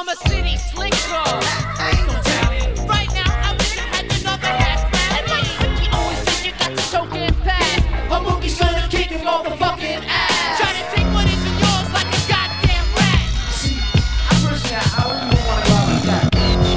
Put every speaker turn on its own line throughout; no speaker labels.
a city slicker.
Ain't no talent.
Right now, I wish I had another half man. You always think you got to choke and pass.
A monkey's gonna kick your motherfucking ass.
Try to take what isn't yours like a goddamn rat.
See, personally, I really don't wanna go out like that.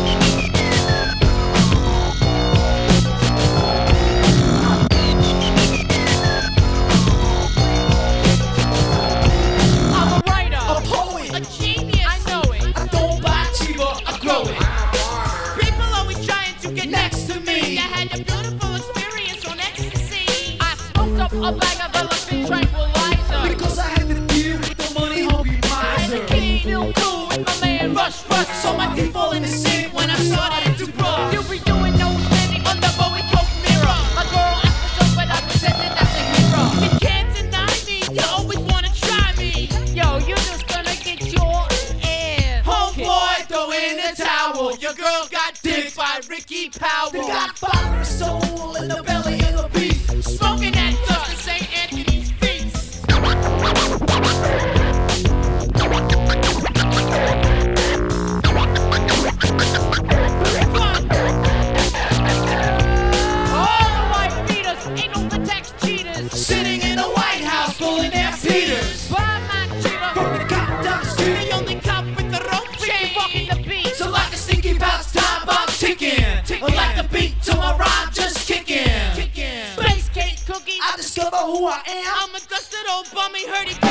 I'm a writer,
A poet.
a genius. I know it.
I don't buy cheaper, I grow it.
People always trying to get
Next to me.
I had a beautiful experience on ecstasy. I smoked up a bag of elephant tranquilizer.
Because I had to deal with the money hungry
And
miser.
the kid knew cool with my man Rush.
So my teeth fall in the sink when I started to brush.
You'll be doing no standing on the Bowie Coke mirror. My girl asked for but I pretended that's a hero. You can't deny me, you always wanna try me. Yo, you just gonna get your ass.
Homeboy, throw in the towel.
Your girl got dicked by Ricky Powell.
The Godfather soul in the belly of the beast.
Smoking that dust in St. Anthony's feast. All the white beaters ain't no the tax cheaters.
Sitting in the White House pulling their Peters.
Buy my cheater.
From the cop down the street.
The only cop with the rope chain walking the beat.
So like a stinky bounce, time bomb ticking. Like the beat to my rhyme just kicking.
Space cake cookie.
I discover who I am.
I'm a dusted old bummy, hurdy